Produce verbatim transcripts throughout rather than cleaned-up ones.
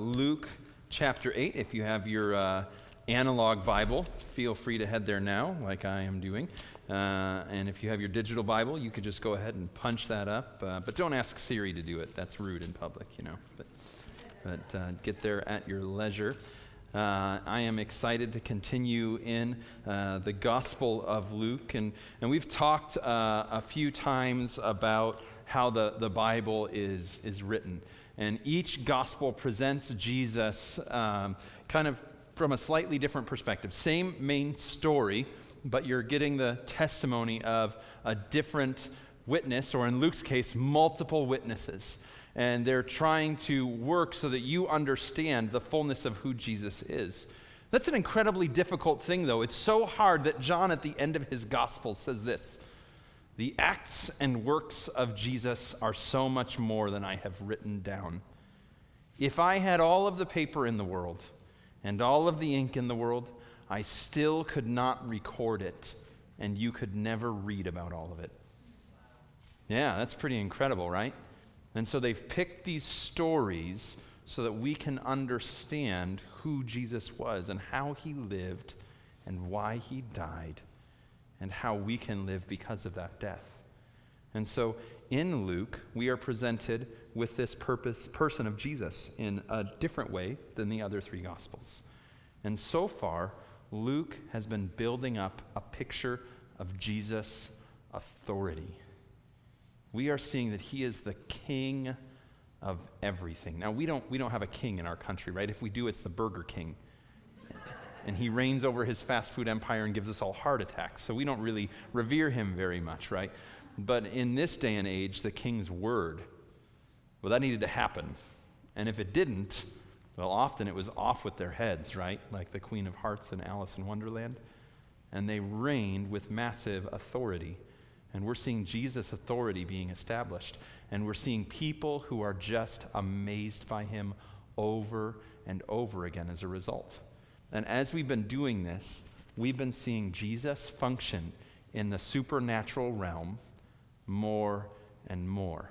Luke chapter eight. If you have your uh, analog Bible, feel free to head there now, like I am doing. Uh, and if you have your digital Bible, you could just go ahead and punch that up. Uh, but don't ask Siri to do it. That's rude in public, you know. But, but uh, get there at your leisure. Uh, I am excited to continue in uh, the Gospel of Luke. And, and we've talked uh, a few times about how the, the Bible is, is written. And each Gospel presents Jesus um, kind of from a slightly different perspective. Same main story, but you're getting the testimony of a different witness, or in Luke's case, multiple witnesses. And they're trying to work so that you understand the fullness of who Jesus is. That's an incredibly difficult thing, though. It's so hard that John, at the end of his gospel, says this: "The acts and works of Jesus are so much more than I have written down. If I had all of the paper in the world and all of the ink in the world, I still could not record it, and you could never read about all of it." Yeah, that's pretty incredible, right? And so they've picked these stories so that we can understand who Jesus was and how he lived and why he died and how we can live because of that death. And so in Luke, we are presented with this purpose, person of Jesus in a different way than the other three Gospels. And so far, Luke has been building up a picture of Jesus' authority. We are seeing that he is the king of everything. Now, we don't, we don't have a king in our country, right? If we do, it's the Burger King. And he reigns over his fast food empire and gives us all heart attacks. So we don't really revere him very much, right? But in this day and age, the king's word, well, that needed to happen. And if it didn't, well, often it was off with their heads, right? Like the Queen of Hearts in Alice in Wonderland. And they reigned with massive authority. And we're seeing Jesus' authority being established. And we're seeing people who are just amazed by him over and over again as a result. And as we've been doing this, we've been seeing Jesus function in the supernatural realm more and more.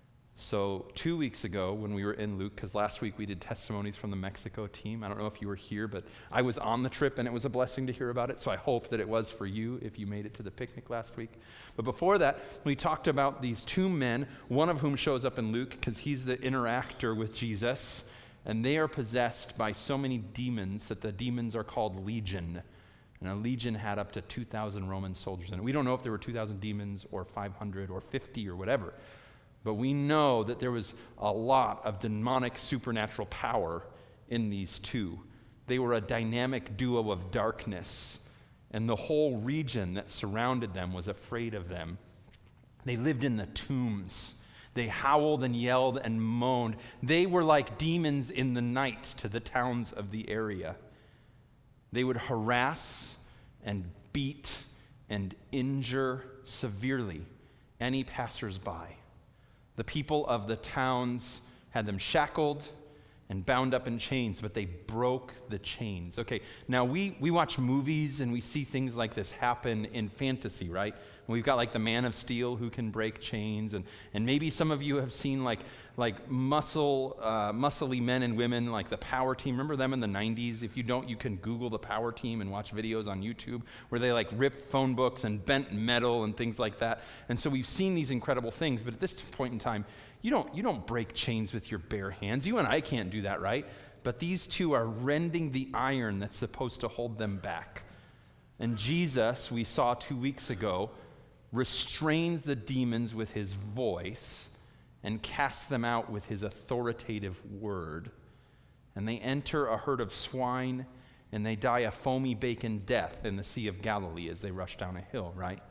So two weeks ago when we were in Luke, because last week we did testimonies from the Mexico team. I don't know if you were here, but I was on the trip and it was a blessing to hear about it. So I hope that it was for you if you made it to the picnic last week. But before that, we talked about these two men, one of whom shows up in Luke because he's the interactor with Jesus. And they are possessed by so many demons that the demons are called legion. And a legion had up to two thousand Roman soldiers in it. We don't know if there were two thousand demons or five hundred or fifty or whatever. But we know that there was a lot of demonic supernatural power in these two. They were a dynamic duo of darkness, and the whole region that surrounded them was afraid of them. They lived in the tombs. They howled and yelled and moaned. They were like demons in the night to the towns of the area. They would harass and beat and injure severely any passersby. The people of the towns had them shackled and bound up in chains, but they broke the chains. Okay, now we, we watch movies and we see things like this happen in fantasy, right? We've got like the Man of Steel who can break chains, and, and maybe some of you have seen like, like muscle, uh, muscly men and women like the Power Team. Remember them in the nineties? If you don't, you can Google the Power Team and watch videos on YouTube where they like ripped phone books and bent metal and things like that. And so we've seen these incredible things, but at this point in time, You don't, you don't break chains with your bare hands. You and I can't do that, right? But these two are rending the iron that's supposed to hold them back. And Jesus, we saw two weeks ago, restrains the demons with his voice and casts them out with his authoritative word. And they enter a herd of swine, and they die a foamy bacon death in the Sea of Galilee as they rush down a hill, right?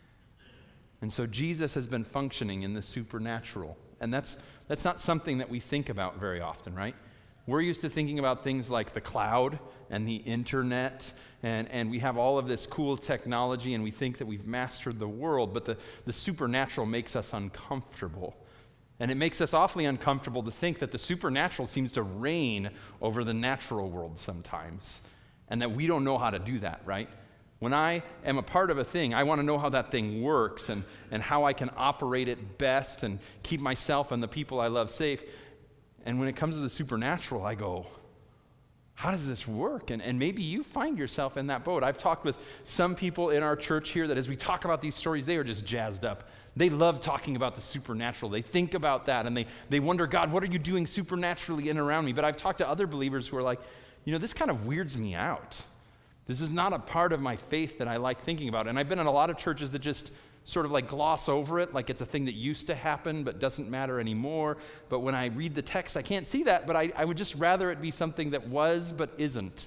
And so Jesus has been functioning in the supernatural. And that's that's not something that we think about very often, right? We're used to thinking about things like the cloud and the internet, and, and we have all of this cool technology, and we think that we've mastered the world, but the, the supernatural makes us uncomfortable. And it makes us awfully uncomfortable to think that the supernatural seems to reign over the natural world sometimes, and that we don't know how to do that, right? When I am a part of a thing, I want to know how that thing works and, and how I can operate it best and keep myself and the people I love safe. And when it comes to the supernatural, I go, how does this work? And, and maybe you find yourself in that boat. I've talked with some people in our church here that as we talk about these stories, they are just jazzed up. They love talking about the supernatural. They think about that and they, they wonder, God, what are you doing supernaturally in and around me? But I've talked to other believers who are like, you know, this kind of weirds me out. This is not a part of my faith that I like thinking about. And I've been in a lot of churches that just sort of like gloss over it, like it's a thing that used to happen but doesn't matter anymore. But when I read the text, I can't see that, but I, I would just rather it be something that was but isn't.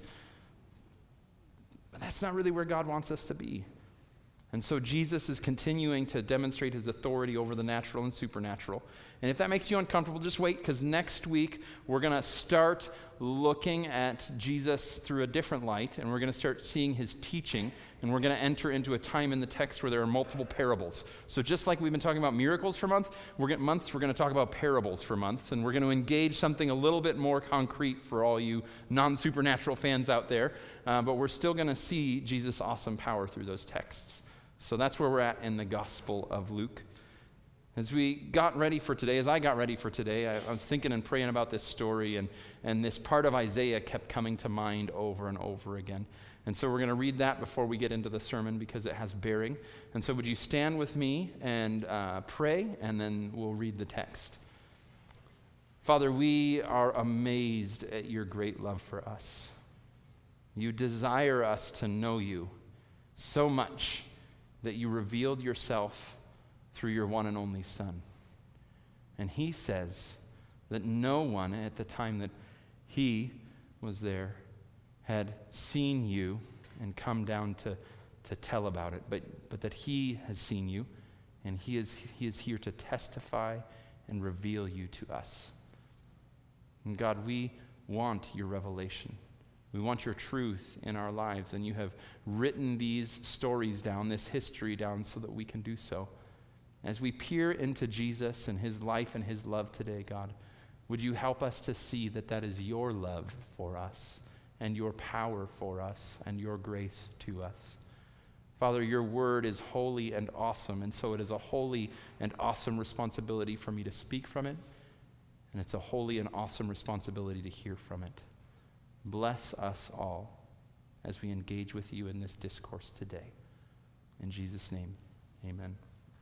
But that's not really where God wants us to be. And so Jesus is continuing to demonstrate his authority over the natural and supernatural. And if that makes you uncomfortable, just wait, because next week we're going to start looking at Jesus through a different light, and we're going to start seeing his teaching, and we're going to enter into a time in the text where there are multiple parables. So just like we've been talking about miracles for month, we're going months, we're going to talk about parables for months, and we're going to engage something a little bit more concrete for all you non-supernatural fans out there, uh, but we're still going to see Jesus' awesome power through those texts. So that's where we're at in the Gospel of Luke. As we got ready for today, as I got ready for today, I, I was thinking and praying about this story, and, and this part of Isaiah kept coming to mind over and over again. And so we're going to read that before we get into the sermon because it has bearing. And so would you stand with me and uh, pray, and then we'll read the text. Father, we are amazed at your great love for us. You desire us to know you so much that you revealed yourself through your one and only Son. And he says that no one at the time that he was there had seen you and come down to, to tell about it, but, but that he has seen you, and he is, he is here to testify and reveal you to us. And God, we want your revelation. We want your truth in our lives, and you have written these stories down, this history down, so that we can do so. As we peer into Jesus and his life and his love today, God, would you help us to see that that is your love for us and your power for us and your grace to us. Father, your word is holy and awesome, and so it is a holy and awesome responsibility for me to speak from it, and it's a holy and awesome responsibility to hear from it. Bless us all as we engage with you in this discourse today. In Jesus' name, amen.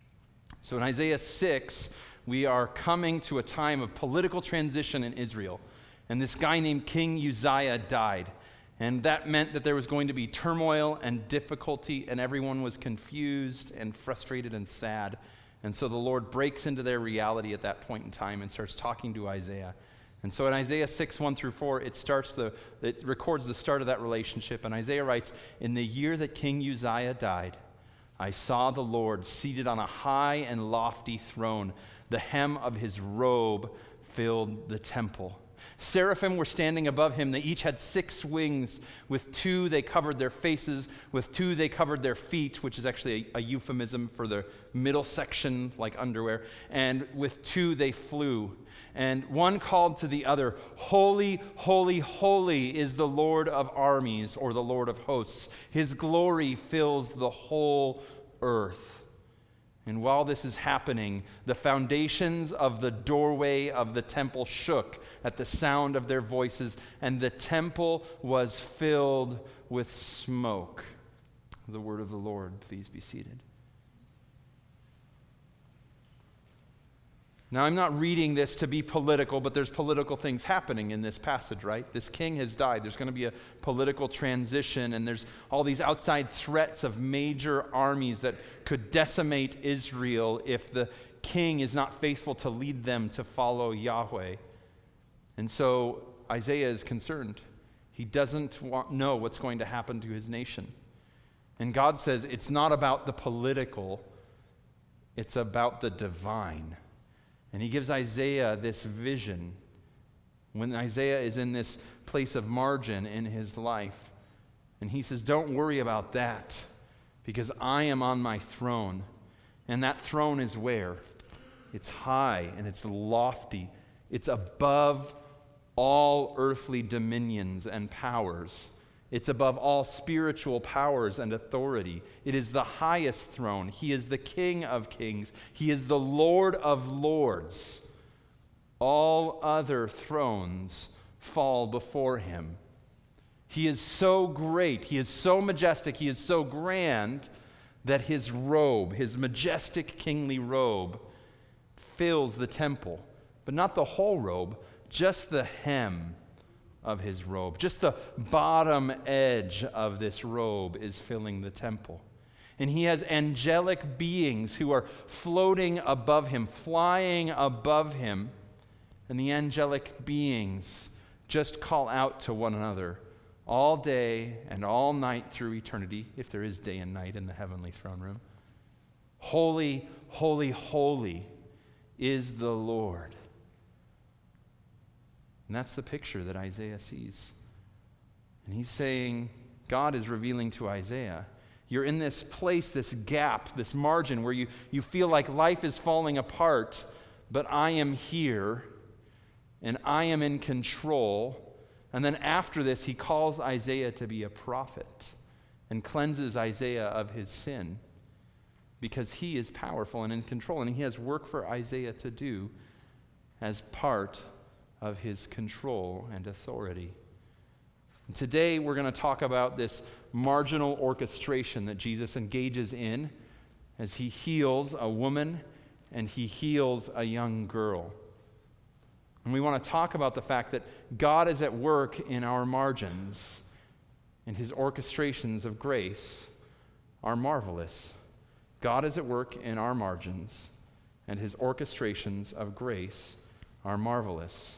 So in Isaiah six, we are coming to a time of political transition in Israel. And this guy named King Uzziah died. And that meant that there was going to be turmoil and difficulty, and everyone was confused and frustrated and sad. And so the Lord breaks into their reality at that point in time and starts talking to Isaiah. And so in Isaiah six, one through four, it starts the, it records the start of that relationship. And Isaiah writes, "In the year that King Uzziah died, I saw the Lord seated on a high and lofty throne. The hem of his robe filled the temple. Seraphim were standing above him. They each had six wings. With two they covered their faces. With two they covered their feet," which is actually a, a euphemism for the middle section, like underwear. "And with two they flew. And one called to the other, 'Holy, holy, holy is the Lord of armies,' or the Lord of hosts. 'His glory fills the whole earth.' And while this is happening, the foundations of the doorway of the temple shook at the sound of their voices, and the temple was filled with smoke." The word of the Lord. Please be seated. Now, I'm not reading this to be political, but there's political things happening in this passage, right? This king has died. There's going to be a political transition, and there's all these outside threats of major armies that could decimate Israel if the king is not faithful to lead them to follow Yahweh. And so Isaiah is concerned. He doesn't want, know what's going to happen to his nation. And God says it's not about the political, it's about the divine. And he gives Isaiah this vision when Isaiah is in this place of margin in his life. And he says, don't worry about that, because I am on my throne. And that throne is where? It's high and it's lofty. It's above all earthly dominions and powers. It's above all spiritual powers and authority. It is the highest throne. He is the King of kings. He is the Lord of lords. All other thrones fall before him. He is so great, he is so majestic, he is so grand that his robe, his majestic kingly robe, fills the temple. But not the whole robe, just the hem of his robe. Just the bottom edge of this robe is filling the temple. And he has angelic beings who are floating above him, flying above him. And the angelic beings just call out to one another all day and all night through eternity, if there is day and night in the heavenly throne room. Holy, holy, holy is the Lord. And that's the picture that Isaiah sees. And he's saying, God is revealing to Isaiah, you're in this place, this gap, this margin where you, you feel like life is falling apart, but I am here and I am in control. And then after this, he calls Isaiah to be a prophet and cleanses Isaiah of his sin because he is powerful and in control, and he has work for Isaiah to do as part of his control and authority. And today, we're going to talk about this marginal orchestration that Jesus engages in as he heals a woman and he heals a young girl. And we want to talk about the fact that God is at work in our margins, and his orchestrations of grace are marvelous. God is at work in our margins, and his orchestrations of grace are marvelous.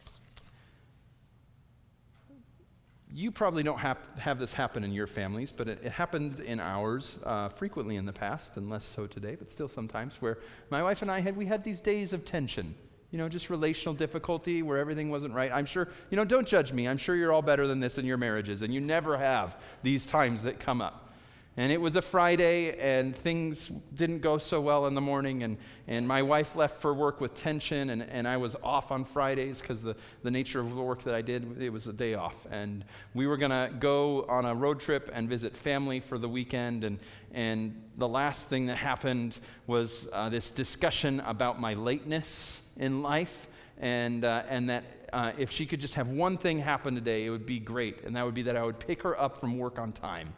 You probably don't have, have this happen in your families, but it, it happened in ours uh, frequently in the past, and less so today, but still sometimes, where my wife and I had, we had these days of tension. You know, just relational difficulty where everything wasn't right. I'm sure, you know, don't judge me. I'm sure you're all better than this in your marriages, and you never have these times that come up. And it was a Friday, and things didn't go so well in the morning, and, and my wife left for work with tension, and, and I was off on Fridays because the, the nature of the work that I did, it was a day off. And we were going to go on a road trip and visit family for the weekend, and, and the last thing that happened was uh, this discussion about my lateness in life, and, uh, and that uh, if she could just have one thing happen today, it would be great, and that would be that I would pick her up from work on time.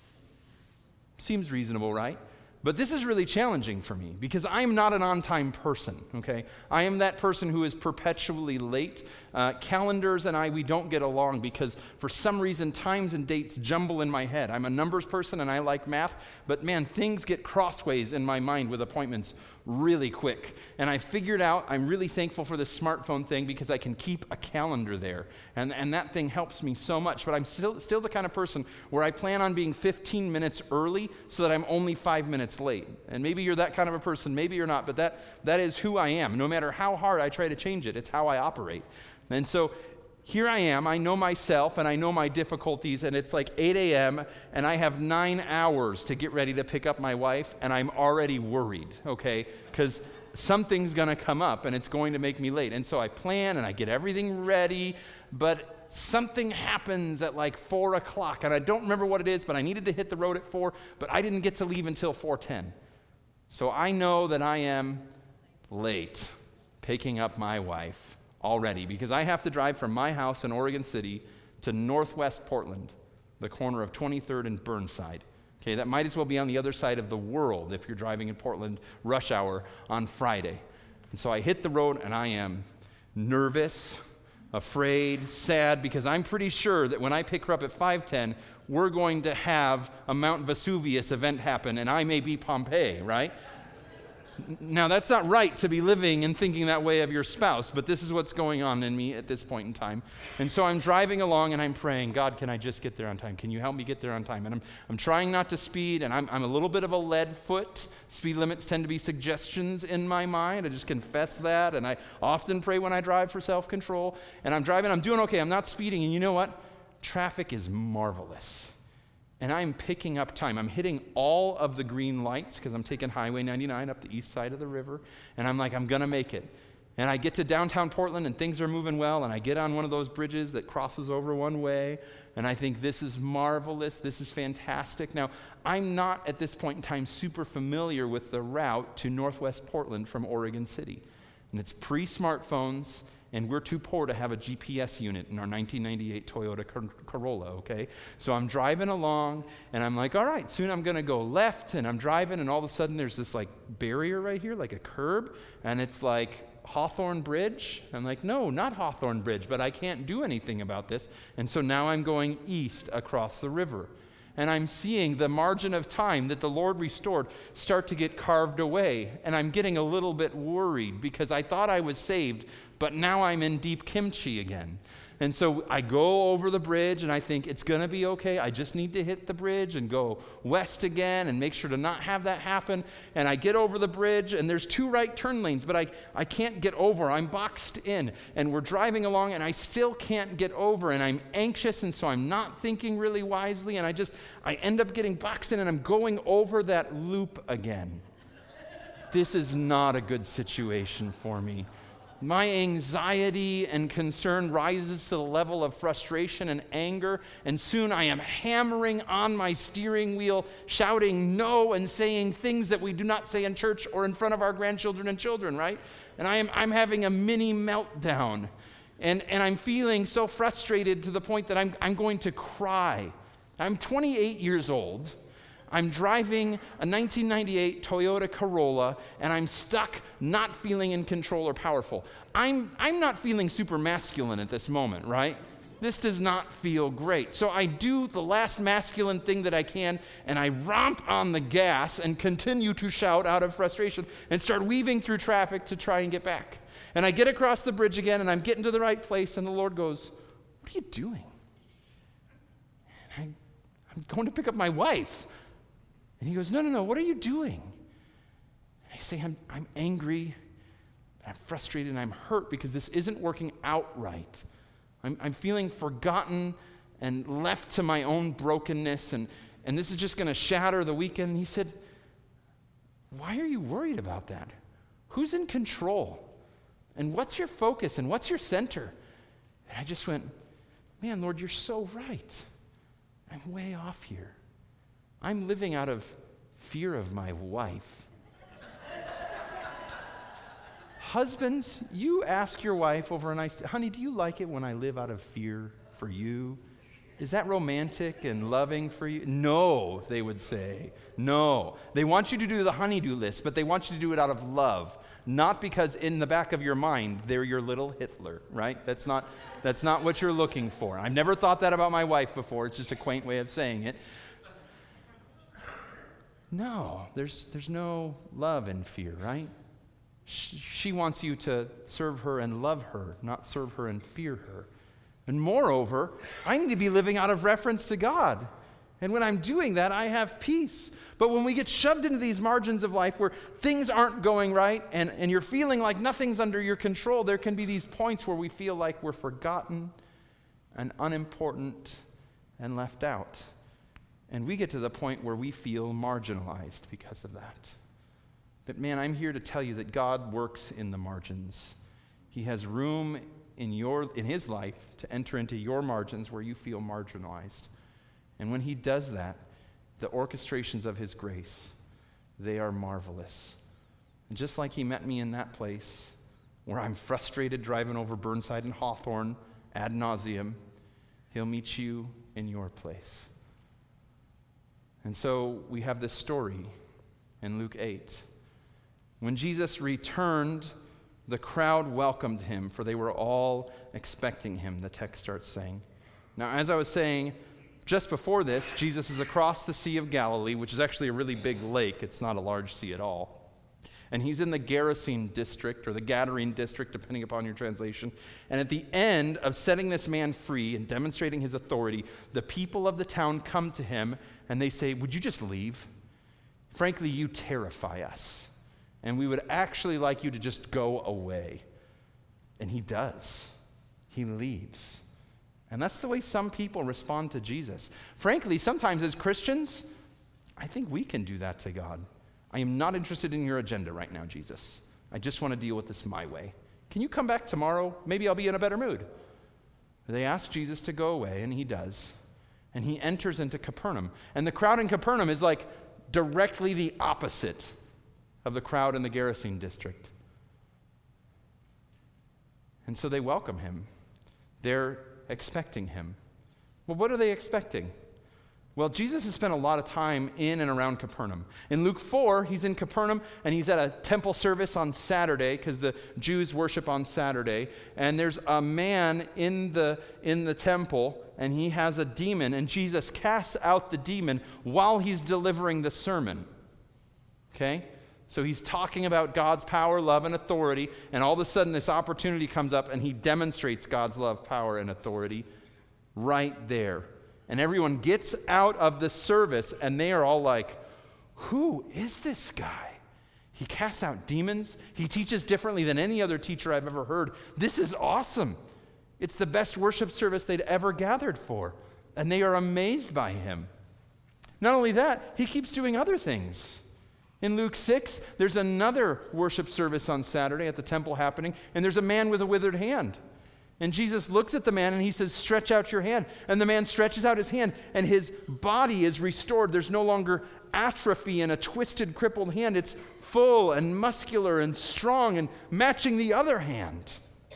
Seems reasonable, right? But this is really challenging for me because I'm not an on-time person, okay? I am that person who is perpetually late. Uh, calendars and I, we don't get along because for some reason times and dates jumble in my head. I'm a numbers person and I like math, but man, things get crossways in my mind with appointments really quick. And I figured out, I'm really thankful for this smartphone thing because I can keep a calendar there. And, and that thing helps me so much. But I'm still, still the kind of person where I plan on being fifteen minutes early so that I'm only five minutes late. And maybe you're that kind of a person, maybe you're not, but that, that is who I am. No matter how hard I try to change it, it's how I operate. And so here I am, I know myself and I know my difficulties, and it's like eight a.m. and I have nine hours to get ready to pick up my wife, and I'm already worried, okay? Because something's gonna come up and it's going to make me late. And so I plan and I get everything ready, but something happens at like four o'clock, and I don't remember what it is, but I needed to hit the road at four, but I didn't get to leave until four ten. So I know that I am late picking up my wife already, because I have to drive from my house in Oregon City to Northwest Portland, the corner of twenty-third and Burnside. Okay, that might as well be on the other side of the world if you're driving in Portland rush hour on Friday. And so I hit the road and I am nervous, afraid, sad, because I'm pretty sure that when I pick her up at five ten, we're going to have a Mount Vesuvius event happen and I may be Pompeii, right? Now, that's not right to be living and thinking that way of your spouse, but this is what's going on in me at this point in time. And so I'm driving along and I'm praying, God, can I just get there on time? Can you help me get there on time? And I'm, I'm trying not to speed, and I'm, I'm a little bit of a lead foot. Speed limits tend to be suggestions in my mind. I just confess that, and I often pray when I drive for self-control. And I'm driving, I'm doing okay, I'm not speeding, and you know what? Traffic is marvelous. And I'm picking up time. I'm hitting all of the green lights because I'm taking Highway ninety-nine up the east side of the river. And I'm like, I'm going to make it. And I get to downtown Portland and things are moving well. And I get on one of those bridges that crosses over one way. And I think this is marvelous. This is fantastic. Now, I'm not at this point in time super familiar with the route to Northwest Portland from Oregon City. And it's pre-smartphones, and we're too poor to have a G P S unit in our nineteen ninety-eight Toyota Corolla, okay? So I'm driving along, and I'm like, all right, soon I'm going to go left, and I'm driving, and all of a sudden there's this, like, barrier right here, like a curb, and it's like Hawthorne Bridge. I'm like, no, not Hawthorne Bridge, but I can't do anything about this. And so now I'm going east across the river. And I'm seeing the margin of time that the Lord restored start to get carved away. And I'm getting a little bit worried because I thought I was saved, but now I'm in deep kimchi again. And so I go over the bridge and I think it's going to be okay. I just need to hit the bridge and go west again and make sure to not have that happen. And I get over the bridge and there's two right turn lanes, but I, I can't get over. I'm boxed in and we're driving along and I still can't get over and I'm anxious and so I'm not thinking really wisely and I just, I end up getting boxed in and I'm going over that loop again. This is not a good situation for me. My anxiety and concern rises to the level of frustration and anger, and soon I am hammering on my steering wheel, shouting no and saying things that we do not say in church or in front of our grandchildren and children, right? And I am, I'm having a mini meltdown, and, and I'm feeling so frustrated to the point that I'm, I'm going to cry. I'm twenty-eight years old. I'm driving a nineteen ninety-eight Toyota Corolla, and I'm stuck not feeling in control or powerful. I'm, I'm not feeling super masculine at this moment, right? This does not feel great. So I do the last masculine thing that I can, and I romp on the gas and continue to shout out of frustration and start weaving through traffic to try and get back. And I get across the bridge again, and I'm getting to the right place, and the Lord goes, "What are you doing?" And I, I'm going to pick up my wife. And he goes, no, no, no, what are you doing? And I say, I'm, I'm angry, I'm frustrated, and I'm hurt because this isn't working out right. I'm, I'm feeling forgotten and left to my own brokenness, and, and this is just going to shatter the weekend. And he said, why are you worried about that? Who's in control? And what's your focus, and what's your center? And I just went, man, Lord, you're so right. I'm way off here. I'm living out of fear of my wife. Husbands, you ask your wife over a nice, honey, do you like it when I live out of fear for you? Is that romantic and loving for you? No, they would say. No. They want you to do the honey-do list, but they want you to do it out of love, not because in the back of your mind, they're your little Hitler, right? That's not, that's not what you're looking for. I've never thought that about my wife before. It's just a quaint way of saying it. No, there's, there's no love in fear, right? She, she wants you to serve her and love her, not serve her and fear her. And moreover, I need to be living out of reference to God. And when I'm doing that, I have peace. But when we get shoved into these margins of life where things aren't going right and, and you're feeling like nothing's under your control, there can be these points where we feel like we're forgotten and unimportant and left out. And we get to the point where we feel marginalized because of that. But man, I'm here to tell you that God works in the margins. He has room in your in his life to enter into your margins where you feel marginalized. And when he does that, the orchestrations of his grace, they are marvelous. And just like he met me in that place where I'm frustrated driving over Burnside and Hawthorne ad nauseum, he'll meet you in your place. And so we have this story in Luke eight. When Jesus returned, the crowd welcomed him, for they were all expecting him, the text starts saying. Now, as I was saying, just before this, Jesus is across the Sea of Galilee, which is actually a really big lake. It's not a large sea at all. And he's in the Gerasene district, or the Gadarene district, depending upon your translation. And at the end of setting this man free and demonstrating his authority, the people of the town come to him and they say, would you just leave? Frankly, you terrify us. And we would actually like you to just go away. And he does. He leaves. And that's the way some people respond to Jesus. Frankly, sometimes as Christians, I think we can do that to God. I am not interested in your agenda right now, Jesus. I just want to deal with this my way. Can you come back tomorrow? Maybe I'll be in a better mood. They ask Jesus to go away, and he does. And he enters into Capernaum. And the crowd in Capernaum is like directly the opposite of the crowd in the Gerasene district. And so they welcome him. They're expecting him. Well, what are they expecting? Well, Jesus has spent a lot of time in and around Capernaum. In Luke four, he's in Capernaum, and he's at a temple service on Saturday, because the Jews worship on Saturday. And there's a man in the, in the temple, and he has a demon, and Jesus casts out the demon while he's delivering the sermon. Okay? So he's talking about God's power, love, and authority, and all of a sudden this opportunity comes up, and he demonstrates God's love, power, and authority right there. And everyone gets out of the service, and they are all like, who is this guy? He casts out demons. He teaches differently than any other teacher I've ever heard. This is awesome. It's the best worship service they'd ever gathered for, and they are amazed by him. Not only that, he keeps doing other things. In Luke six, there's another worship service on Saturday at the temple happening, and there's a man with a withered hand. And Jesus looks at the man and he says, stretch out your hand. And the man stretches out his hand, and his body is restored. There's no longer atrophy in a twisted, crippled hand. It's full and muscular and strong and matching the other hand.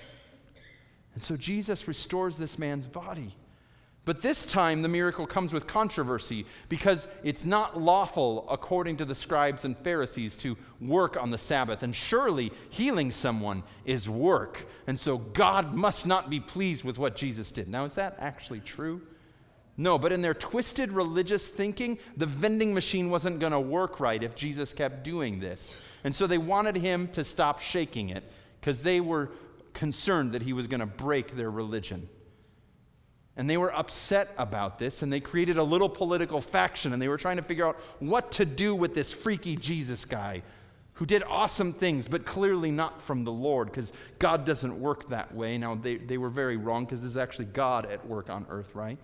And so Jesus restores this man's body. But this time, the miracle comes with controversy, because it's not lawful, according to the scribes and Pharisees, to work on the Sabbath. And surely healing someone is work. And so God must not be pleased with what Jesus did. Now, is that actually true? No, but in their twisted religious thinking, the vending machine wasn't going to work right if Jesus kept doing this. And so they wanted him to stop shaking it, because they were concerned that he was going to break their religion. And they were upset about this, and they created a little political faction, and they were trying to figure out what to do with this freaky Jesus guy who did awesome things, but clearly not from the Lord, because God doesn't work that way. Now, they, they were very wrong, because this is actually God at work on earth, right?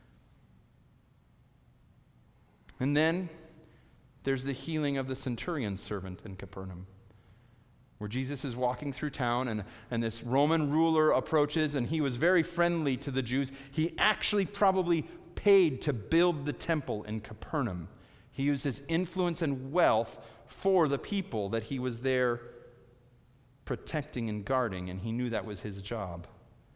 And then there's the healing of the centurion's servant in Capernaum, where Jesus is walking through town, and, and this Roman ruler approaches, and he was very friendly to the Jews. He actually probably paid to build the temple in Capernaum. He used his influence and wealth for the people that he was there protecting and guarding, and he knew that was his job.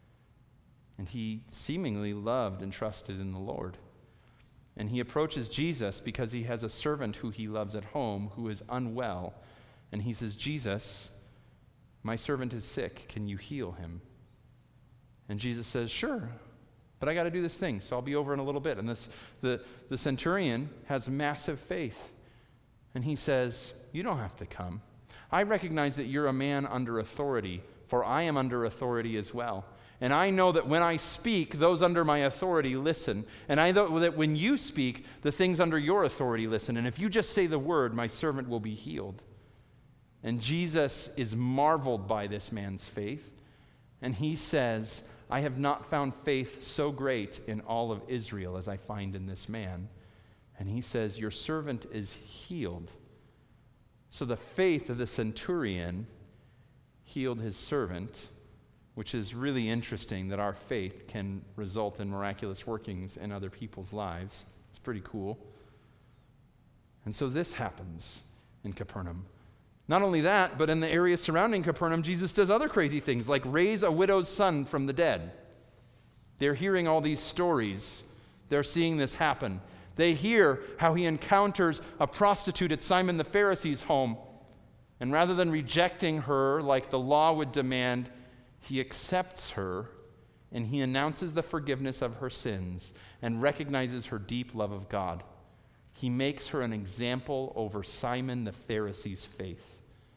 And he seemingly loved and trusted in the Lord. And he approaches Jesus because he has a servant who he loves at home who is unwell. And he says, Jesus, my servant is sick. Can you heal him? And Jesus says, sure, but I got to do this thing, so I'll be over in a little bit. And this, the, the centurion has massive faith. And he says, you don't have to come. I recognize that you're a man under authority, for I am under authority as well. And I know that when I speak, those under my authority listen. And I know that when you speak, the things under your authority listen. And if you just say the word, my servant will be healed. And Jesus is marveled by this man's faith. And he says, I have not found faith so great in all of Israel as I find in this man. And he says, your servant is healed. So the faith of the centurion healed his servant, which is really interesting that our faith can result in miraculous workings in other people's lives. It's pretty cool. And so this happens in Capernaum. Not only that, but in the area surrounding Capernaum, Jesus does other crazy things, like raise a widow's son from the dead. They're hearing all these stories. They're seeing this happen. They hear how he encounters a prostitute at Simon the Pharisee's home. And rather than rejecting her like the law would demand, he accepts her, and he announces the forgiveness of her sins and recognizes her deep love of God. He makes her an example over Simon the Pharisee's faith.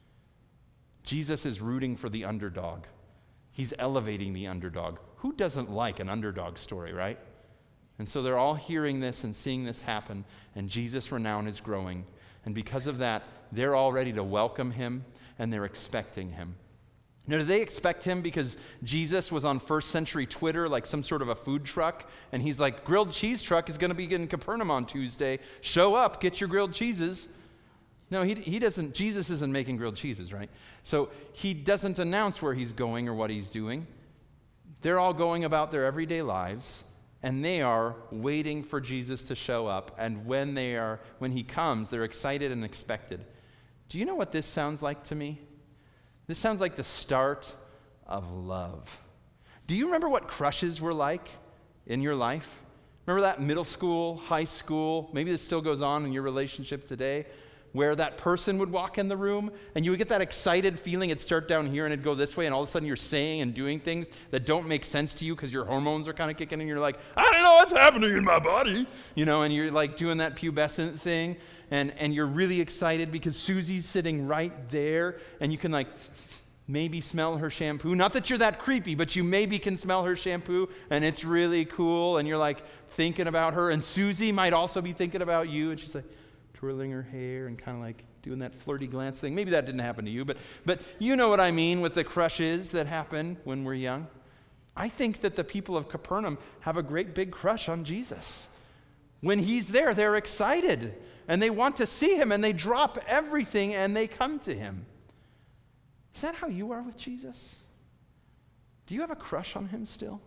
Jesus is rooting for the underdog. He's elevating the underdog. Who doesn't like an underdog story, right? And so they're all hearing this and seeing this happen, and Jesus' renown is growing. And because of that, they're all ready to welcome him, and they're expecting him. Now, do they expect him because Jesus was on first century Twitter like some sort of a food truck? And he's like, grilled cheese truck is going to be in Capernaum on Tuesday. Show up, get your grilled cheeses. No, he, he doesn't, Jesus isn't making grilled cheeses, right? So he doesn't announce where he's going or what he's doing. They're all going about their everyday lives, and they are waiting for Jesus to show up. And when they are, when he comes, they're excited and expected. Do you know what this sounds like to me? This sounds like the start of love. Do you remember what crushes were like in your life? Remember that middle school, high school, maybe this still goes on in your relationship today, where that person would walk in the room and you would get that excited feeling. It'd start down here and it'd go this way, and all of a sudden you're saying and doing things that don't make sense to you because your hormones are kind of kicking in, and you're like, I don't know what's happening in my body, you know, and you're like doing that pubescent thing, and, and you're really excited because Susie's sitting right there, and you can like maybe smell her shampoo. Not that you're that creepy, but you maybe can smell her shampoo, and it's really cool, and you're like thinking about her, and Susie might also be thinking about you, and she's like twirling her hair and kind of like doing that flirty glance thing. Maybe that didn't happen to you, but but you know what I mean with the crushes that happen when we're young. I think that the people of Capernaum have a great big crush on Jesus. When he's there, they're excited, and they want to see him, and they drop everything, and they come to him. Is that how you are with Jesus? Do you have a crush on him still?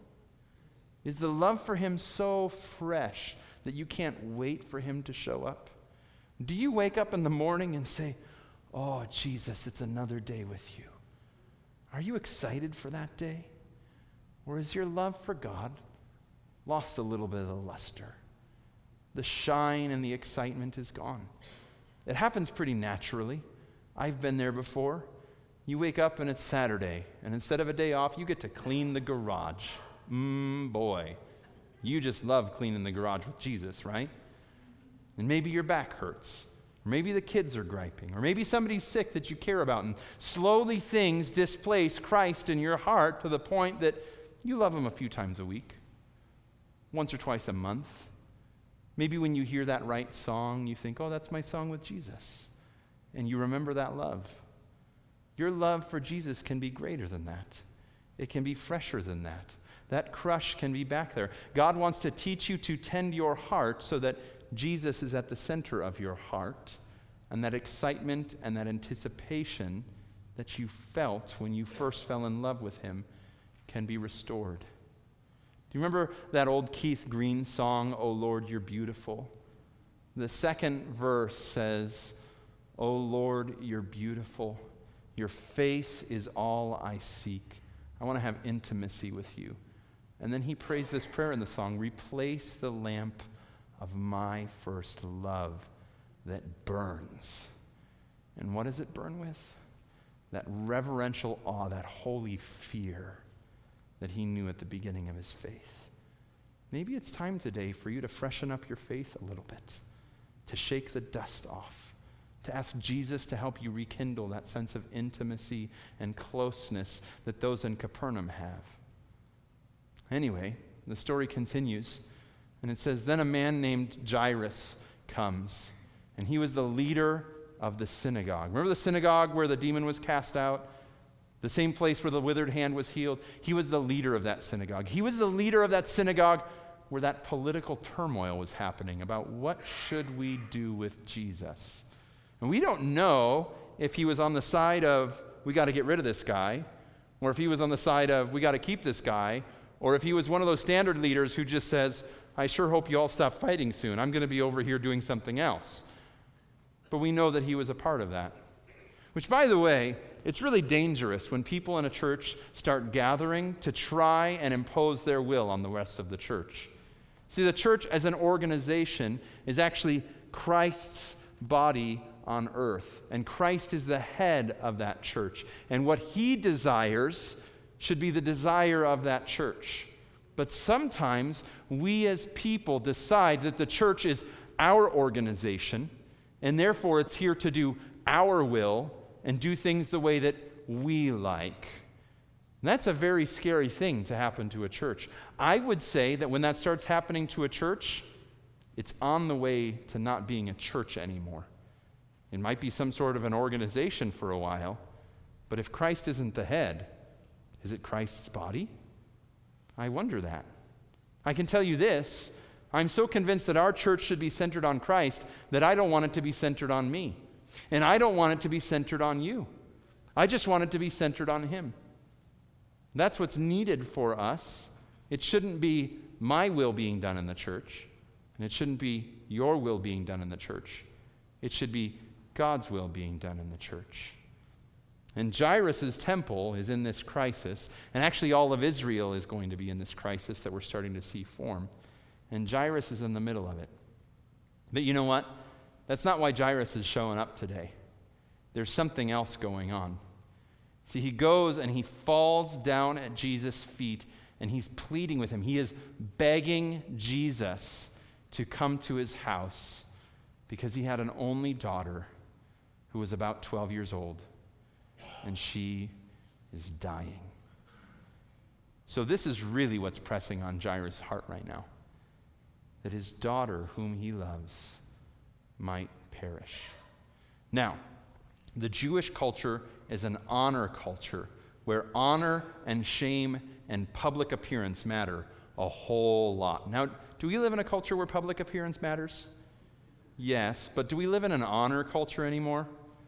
Is the love for him so fresh that you can't wait for him to show up? Do you wake up in the morning and say, oh, Jesus, it's another day with you? Are you excited for that day? Or is your love for God lost a little bit of the luster? The shine and the excitement is gone. It happens pretty naturally. I've been there before. You wake up and it's Saturday, and instead of a day off, you get to clean the garage. Mmm, boy. You just love cleaning the garage with Jesus, right? And maybe your back hurts, or maybe the kids are griping, or maybe somebody's sick that you care about, and slowly things displace Christ in your heart to the point that you love him a few times a week, once or twice a month. Maybe when you hear that right song, you think, oh, that's my song with Jesus, and you remember that love. Your love for Jesus can be greater than that. It can be fresher than that. That crush can be back there. God wants to teach you to tend your heart so that Jesus is at the center of your heart, and that excitement and that anticipation that you felt when you first fell in love with him can be restored. Do you remember that old Keith Green song, "Oh Lord, You're Beautiful"? The second verse says, "Oh Lord, you're beautiful. Your face is all I seek. I want to have intimacy with you." And then he prays this prayer in the song, "Replace the lamp of my first love that burns." And what does it burn with? That reverential awe, that holy fear that he knew at the beginning of his faith. Maybe it's time today for you to freshen up your faith a little bit, to shake the dust off, to ask Jesus to help you rekindle that sense of intimacy and closeness that those in Capernaum have. Anyway, the story continues, and it says, then a man named Jairus comes, and he was the leader of the synagogue. Remember the synagogue where the demon was cast out? The same place where the withered hand was healed? He was the leader of that synagogue. He was the leader of that synagogue where that political turmoil was happening about what should we do with Jesus. And we don't know if he was on the side of, we got to get rid of this guy, or if he was on the side of, we got to keep this guy, or if he was one of those standard leaders who just says, I sure hope you all stop fighting soon. I'm going to be over here doing something else. But we know that he was a part of that. Which, by the way, it's really dangerous when people in a church start gathering to try and impose their will on the rest of the church. See, the church as an organization is actually Christ's body on earth, and Christ is the head of that church. And what he desires should be the desire of that church. But sometimes we as people decide that the church is our organization, and therefore it's here to do our will and do things the way that we like. And that's a very scary thing to happen to a church. I would say that when that starts happening to a church, it's on the way to not being a church anymore. It might be some sort of an organization for a while, but if Christ isn't the head, is it Christ's body? I wonder that. I can tell you this, I'm so convinced that our church should be centered on Christ that I don't want it to be centered on me. And I don't want it to be centered on you. I just want it to be centered on him. That's what's needed for us. It shouldn't be my will being done in the church, and it shouldn't be your will being done in the church. It should be God's will being done in the church. And Jairus' temple is in this crisis, and actually all of Israel is going to be in this crisis that we're starting to see form. And Jairus is in the middle of it. But you know what? That's not why Jairus is showing up today. There's something else going on. See, he goes and he falls down at Jesus' feet, and he's pleading with him. He is begging Jesus to come to his house because he had an only daughter who was about twelve years old, and she is dying. So this is really what's pressing on Jairus' heart right now, that his daughter, whom he loves, might perish. Now, the Jewish culture is an honor culture where honor and shame and public appearance matter a whole lot. Now, do we live in a culture where public appearance matters? Yes, but do we live in an honor culture anymore?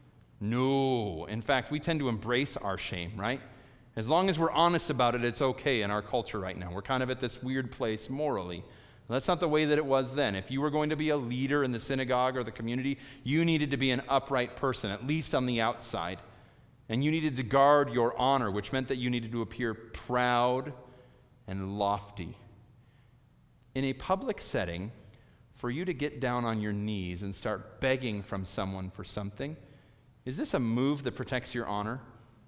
No. In fact, we tend to embrace our shame, right? As long as we're honest about it, it's okay in our culture right now. We're kind of at this weird place morally. That's not the way that it was then. If you were going to be a leader in the synagogue or the community, you needed to be an upright person, at least on the outside. And you needed to guard your honor, which meant that you needed to appear proud and lofty. In a public setting, for you to get down on your knees and start begging from someone for something, is this a move that protects your honor?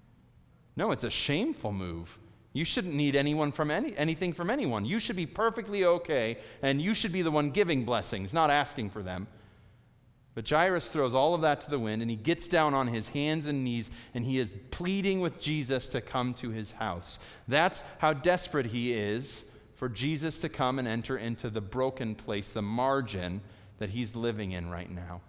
No, it's a shameful move. You shouldn't need anyone from any, anything from anyone. You should be perfectly okay, and you should be the one giving blessings, not asking for them. But Jairus throws all of that to the wind, and he gets down on his hands and knees, and he is pleading with Jesus to come to his house. That's how desperate he is for Jesus to come and enter into the broken place, the margin that he's living in right now.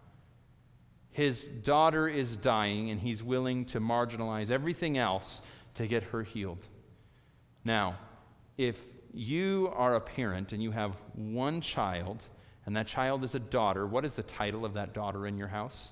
His daughter is dying, and he's willing to marginalize everything else to get her healed. Now, if you are a parent and you have one child, and that child is a daughter, what is the title of that daughter in your house?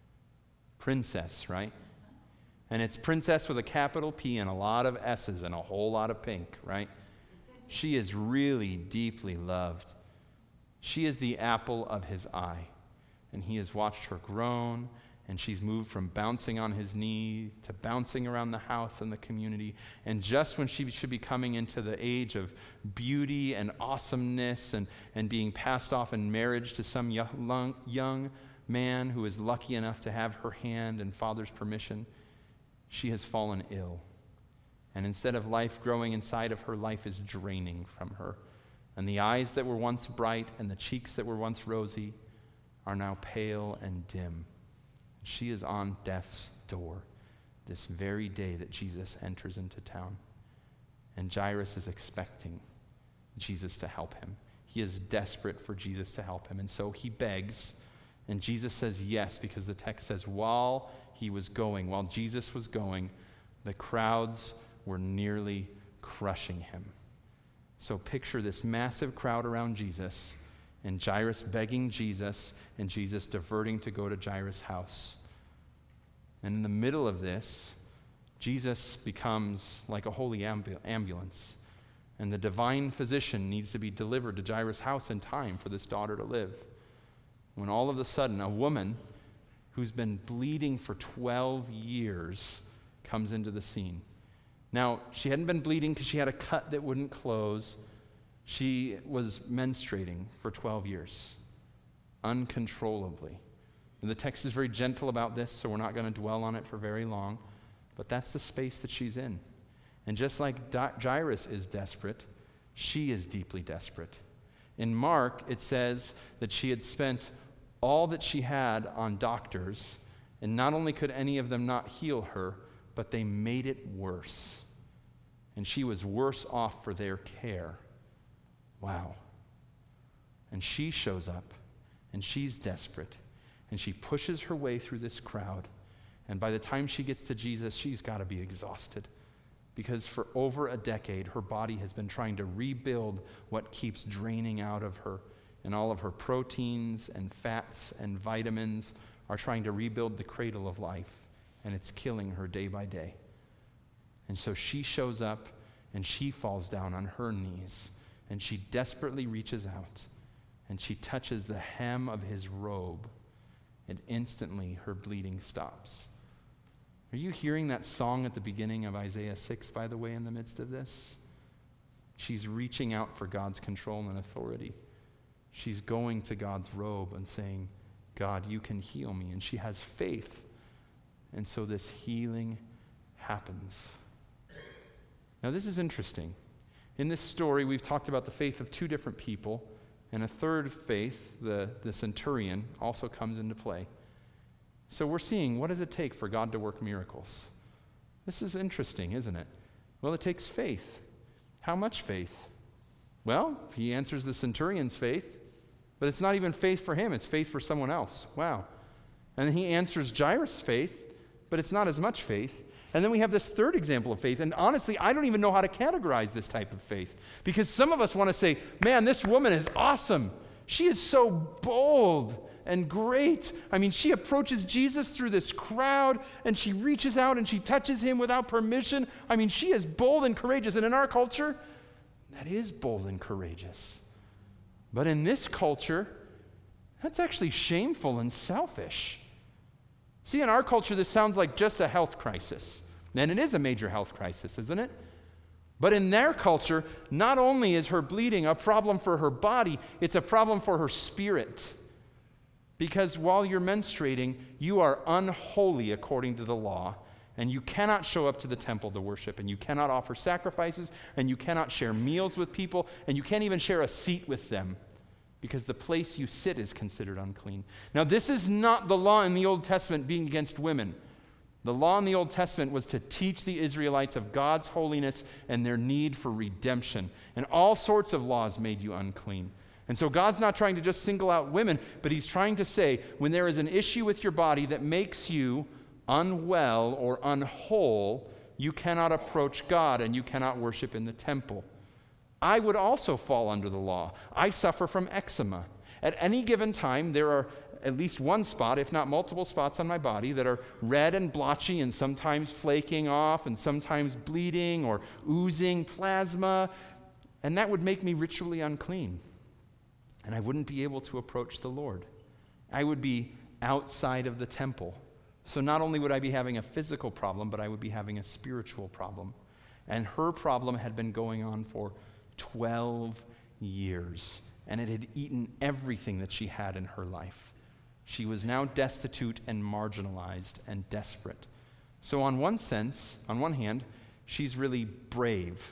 Princess, right? And it's princess with a capital P and a lot of S's and a whole lot of pink, right? She is really deeply loved. She is the apple of his eye, and he has watched her grow. And she's moved from bouncing on his knee to bouncing around the house and the community. And just when she should be coming into the age of beauty and awesomeness and, and being passed off in marriage to some young, young man who is lucky enough to have her hand and father's permission, she has fallen ill. And instead of life growing inside of her, life is draining from her. And the eyes that were once bright and the cheeks that were once rosy are now pale and dim. She is on death's door this very day that Jesus enters into town. And Jairus is expecting Jesus to help him. He is desperate for Jesus to help him. And so he begs, and Jesus says yes, because the text says while he was going, while Jesus was going, the crowds were nearly crushing him. So picture this massive crowd around Jesus, and Jairus begging Jesus, and Jesus diverting to go to Jairus' house. And in the middle of this, Jesus becomes like a holy ambu- ambulance, and the divine physician needs to be delivered to Jairus' house in time for this daughter to live. When all of a sudden, a woman who's been bleeding for twelve years comes into the scene. Now, she hadn't been bleeding because she had a cut that wouldn't close. She was menstruating for twelve years, uncontrollably. And the text is very gentle about this, so we're not going to dwell on it for very long. But that's the space that she's in. And just like Di- Jairus is desperate, she is deeply desperate. In Mark, it says that she had spent all that she had on doctors, and not only could any of them not heal her, but they made it worse. And she was worse off for their care. Wow. And she shows up, and she's desperate, and she pushes her way through this crowd. And by the time she gets to Jesus, she's got to be exhausted, because for over a decade, her body has been trying to rebuild what keeps draining out of her. And all of her proteins and fats and vitamins are trying to rebuild the cradle of life, and it's killing her day by day. And so she shows up, and she falls down on her knees, and she desperately reaches out, and she touches the hem of his robe, and instantly her bleeding stops. Are you hearing that song at the beginning of Isaiah six, by the way, in the midst of this? She's reaching out for God's control and authority. She's going to God's robe and saying, God, you can heal me. And she has faith. And so this healing happens. Now, this is interesting. In this story, we've talked about the faith of two different people, and a third faith, the, the centurion, also comes into play. So we're seeing, what does it take for God to work miracles? This is interesting, isn't it? Well, it takes faith. How much faith? Well, he answers the centurion's faith, but it's not even faith for him, it's faith for someone else. Wow. And then he answers Jairus' faith, but it's not as much faith. And then we have this third example of faith. And honestly, I don't even know how to categorize this type of faith. Because some of us want to say, man, this woman is awesome. She is so bold and great. I mean, she approaches Jesus through this crowd, and she reaches out and she touches him without permission. I mean, she is bold and courageous. And in our culture, that is bold and courageous. But in this culture, that's actually shameful and selfish. See, in our culture, this sounds like just a health crisis. And it is a major health crisis, isn't it? But in their culture, not only is her bleeding a problem for her body, it's a problem for her spirit. Because while you're menstruating, you are unholy according to the law, and you cannot show up to the temple to worship, and you cannot offer sacrifices, and you cannot share meals with people, and you can't even share a seat with them, because the place you sit is considered unclean. Now, this is not the law in the Old Testament being against women. The law in the Old Testament was to teach the Israelites of God's holiness and their need for redemption. And all sorts of laws made you unclean. And so God's not trying to just single out women, but he's trying to say, when there is an issue with your body that makes you unwell or unwhole, you cannot approach God and you cannot worship in the temple. I would also fall under the law. I suffer from eczema. At any given time, there are at least one spot, if not multiple spots on my body that are red and blotchy and sometimes flaking off and sometimes bleeding or oozing plasma, and that would make me ritually unclean. And I wouldn't be able to approach the Lord. I would be outside of the temple. So not only would I be having a physical problem, but I would be having a spiritual problem. And her problem had been going on for twelve years, and it had eaten everything that she had in her life. She was now destitute and marginalized and desperate. So on one sense, on one hand, she's really brave.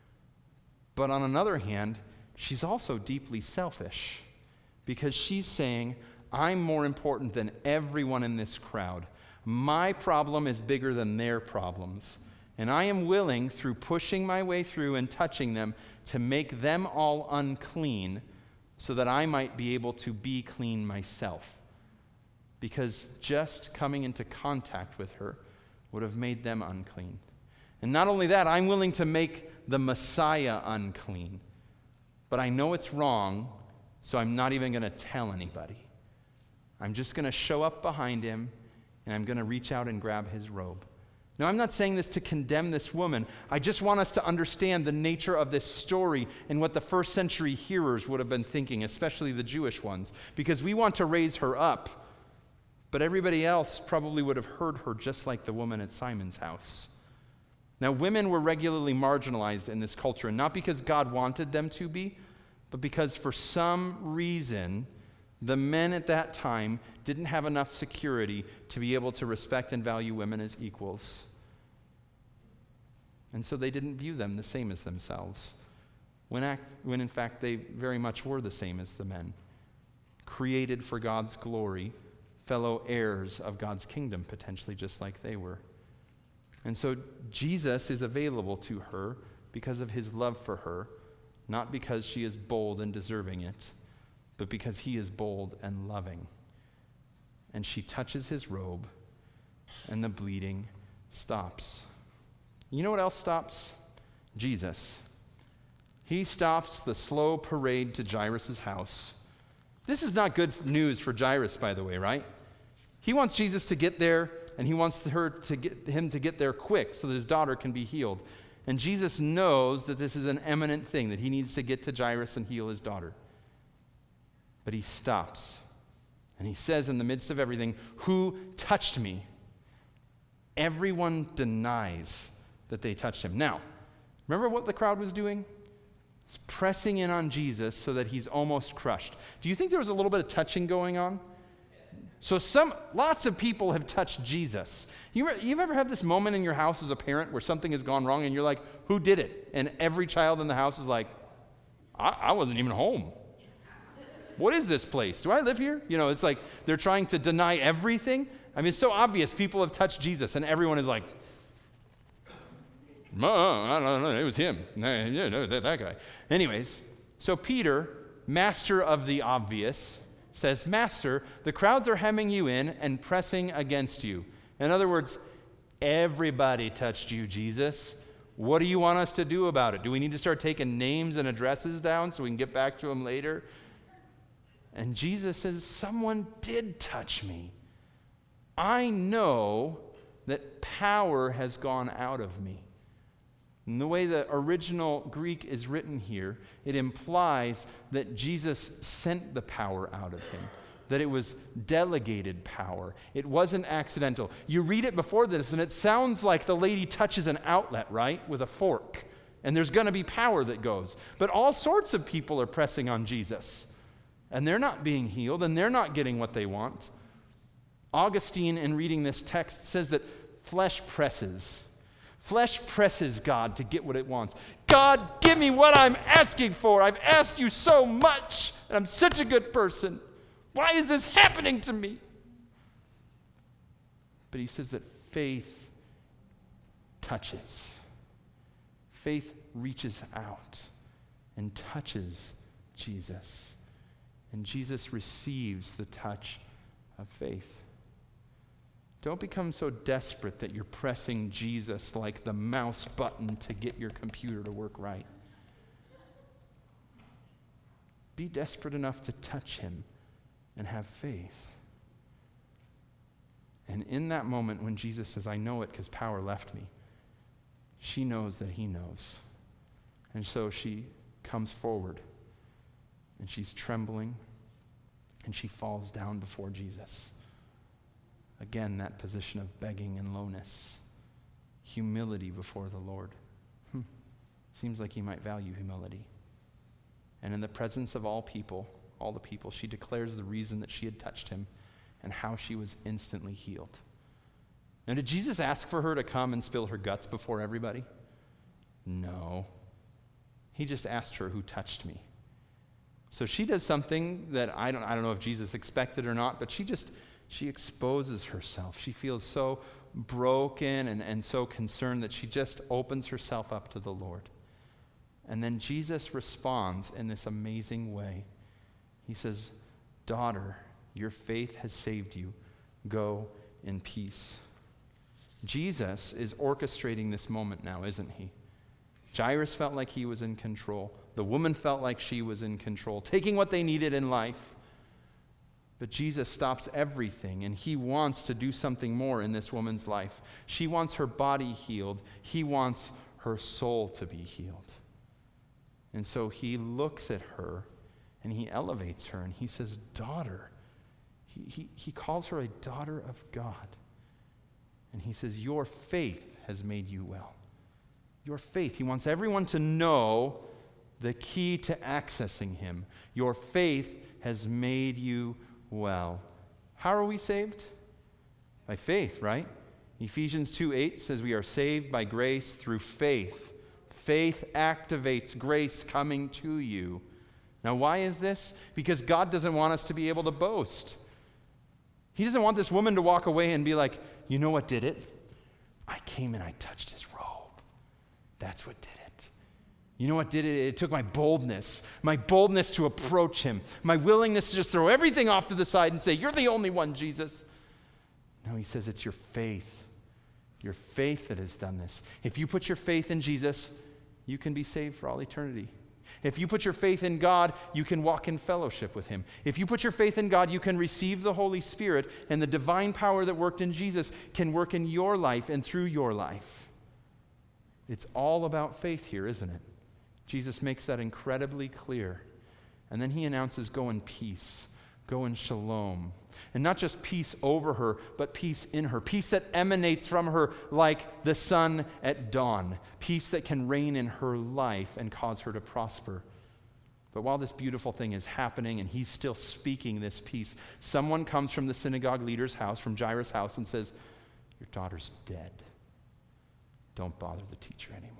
But on another hand, she's also deeply selfish, because she's saying, I'm more important than everyone in this crowd. My problem is bigger than their problems. And I am willing, through pushing my way through and touching them, to make them all unclean so that I might be able to be clean myself. Because just coming into contact with her would have made them unclean. And not only that, I'm willing to make the Messiah unclean. But I know it's wrong, so I'm not even going to tell anybody. I'm just going to show up behind him, and I'm going to reach out and grab his robe. Now, I'm not saying this to condemn this woman. I just want us to understand the nature of this story and what the first century hearers would have been thinking, especially the Jewish ones, because we want to raise her up. But everybody else probably would have heard her just like the woman at Simon's house. Now, women were regularly marginalized in this culture, and not because God wanted them to be, but because for some reason, the men at that time didn't have enough security to be able to respect and value women as equals. And so they didn't view them the same as themselves, when, act, when in fact they very much were the same as the men, created for God's glory, fellow heirs of God's kingdom, potentially just like they were. And so Jesus is available to her because of his love for her, not because she is bold and deserving it, but because he is bold and loving. And she touches his robe, and the bleeding stops. You know what else stops? Jesus. He stops the slow parade to Jairus' house. This is not good news for Jairus, by the way, right? He wants Jesus to get there, and he wants her to get him to get there quick so that his daughter can be healed. And Jesus knows that this is an imminent thing, that he needs to get to Jairus and heal his daughter. But he stops, and he says in the midst of everything, "Who touched me?" everyone denies that they touched him. Now, remember what the crowd was doing? It's pressing in on Jesus so that he's almost crushed. Do you think there was a little bit of touching going on? So some, lots of people have touched Jesus. You, you've ever had this moment in your house as a parent where something has gone wrong and you're like, who did it? And every child in the house is like, I, I wasn't even home. What is this place? Do I live here? You know, it's like they're trying to deny everything. I mean, it's so obvious people have touched Jesus and everyone is like, no, I don't know, it was him. No, no, that, that guy. Anyways, so Peter, master of the obvious, says, Master, the crowds are hemming you in and pressing against you. In other words, everybody touched you, Jesus. What do you want us to do about it? Do we need to start taking names and addresses down so we can get back to them later? And Jesus says, someone did touch me. I know that power has gone out of me. And the way the original Greek is written here, it implies that Jesus sent the power out of him, that it was delegated power. It wasn't accidental. You read it before this, and it sounds like the lady touches an outlet, right, with a fork, and there's going to be power that goes. But all sorts of people are pressing on Jesus, and they're not being healed, and they're not getting what they want. Augustine, in reading this text, says that flesh presses. Flesh presses God to get what it wants. God, give me what I'm asking for. I've asked you so much, and I'm such a good person. Why is this happening to me? But he says that faith touches. Faith reaches out and touches Jesus. And Jesus receives the touch of faith. Don't become so desperate that you're pressing Jesus like the mouse button to get your computer to work right. Be desperate enough to touch him and have faith. And in that moment when Jesus says, I know it because power left me, she knows that he knows. And so she comes forward and she's trembling and she falls down before Jesus. Again, that position of begging and lowness, humility before the Lord. Hmm. Seems like he might value humility. And in the presence of all people, all the people, she declares the reason that she had touched him and how she was instantly healed. Now, did Jesus ask for her to come and spill her guts before everybody? No. He just asked her, who touched me? So she does something that I don't, I don't know if Jesus expected or not, but she just... She exposes herself. She feels so broken and, and so concerned that she just opens herself up to the Lord. And then Jesus responds in this amazing way. He says, daughter, your faith has saved you. Go in peace. Jesus is orchestrating this moment now, isn't he? Jairus felt like he was in control. The woman felt like she was in control, taking what they needed in life. But Jesus stops everything, and he wants to do something more in this woman's life. She wants her body healed. He wants her soul to be healed. And so he looks at her, and he elevates her, and he says, daughter. He, he, he calls her a daughter of God. And he says, your faith has made you well. Your faith. He wants everyone to know the key to accessing him. Your faith has made you well. How are we saved? By faith, right? Ephesians two eight says we are saved by grace through faith. Faith activates grace coming to you. Now, why is this? Because God doesn't want us to be able to boast. He doesn't want this woman to walk away and be like, you know what did it? I came and I touched his robe. That's what did it. You know what did it? It took my boldness, my boldness to approach him, my willingness to just throw everything off to the side and say, you're the only one, Jesus. No, he says it's your faith, your faith that has done this. If you put your faith in Jesus, you can be saved for all eternity. If you put your faith in God, you can walk in fellowship with him. If you put your faith in God, you can receive the Holy Spirit, and the divine power that worked in Jesus can work in your life and through your life. It's all about faith here, isn't it? Jesus makes that incredibly clear. And then he announces, go in peace. Go in shalom. And not just peace over her, but peace in her. Peace that emanates from her like the sun at dawn. Peace that can reign in her life and cause her to prosper. But while this beautiful thing is happening and he's still speaking this peace, someone comes from the synagogue leader's house, from Jairus' house, and says, your daughter's dead. Don't bother the teacher anymore.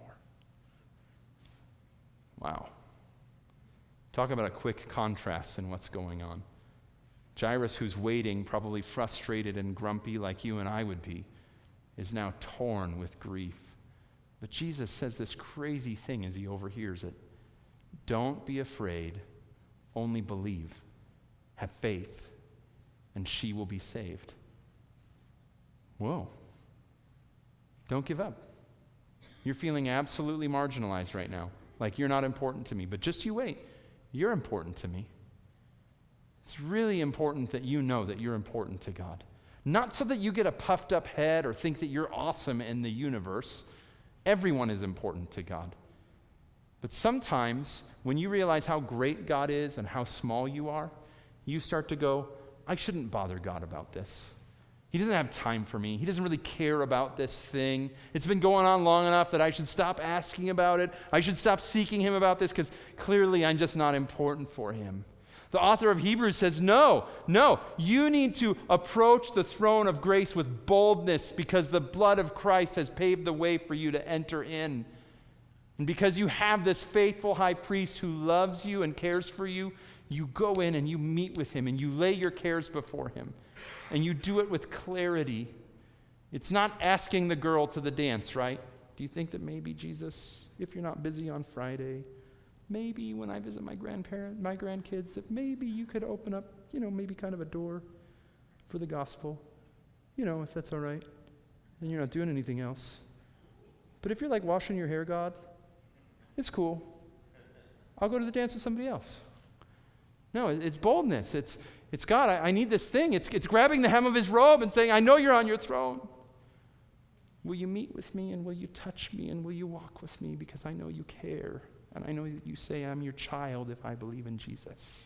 Wow. Talk about a quick contrast in what's going on. Jairus, who's waiting, probably frustrated and grumpy like you and I would be, is now torn with grief. But Jesus says this crazy thing as he overhears it. Don't be afraid, only believe. Have faith, and she will be saved. Whoa. Don't give up. You're feeling absolutely marginalized right now, like you're not important to me. But just you wait. You're important to me. It's really important that you know that you're important to God. Not so that you get a puffed up head or think that you're awesome in the universe. Everyone is important to God. But sometimes when you realize how great God is and how small you are, you start to go, I shouldn't bother God about this. He doesn't have time for me. He doesn't really care about this thing. It's been going on long enough that I should stop asking about it. I should stop seeking him about this because clearly I'm just not important for him. The author of Hebrews says, no, no, you need to approach the throne of grace with boldness because the blood of Christ has paved the way for you to enter in. And because you have this faithful high priest who loves you and cares for you, you go in and you meet with him and you lay your cares before him. And you do it with clarity. It's not asking the girl to the dance, right? Do you think that maybe, Jesus, if you're not busy on Friday, maybe when I visit my grandparent, my grandkids, that maybe you could open up, you know, maybe kind of a door for the gospel, you know, if that's all right, and you're not doing anything else. But if you're like washing your hair, God, it's cool. I'll go to the dance with somebody else. No, it's boldness. It's, it's God, I, I need this thing. It's, it's grabbing the hem of his robe and saying, I know you're on your throne. Will you meet with me and will you touch me and will you walk with me because I know you care. And I know that you say I'm your child if I believe in Jesus.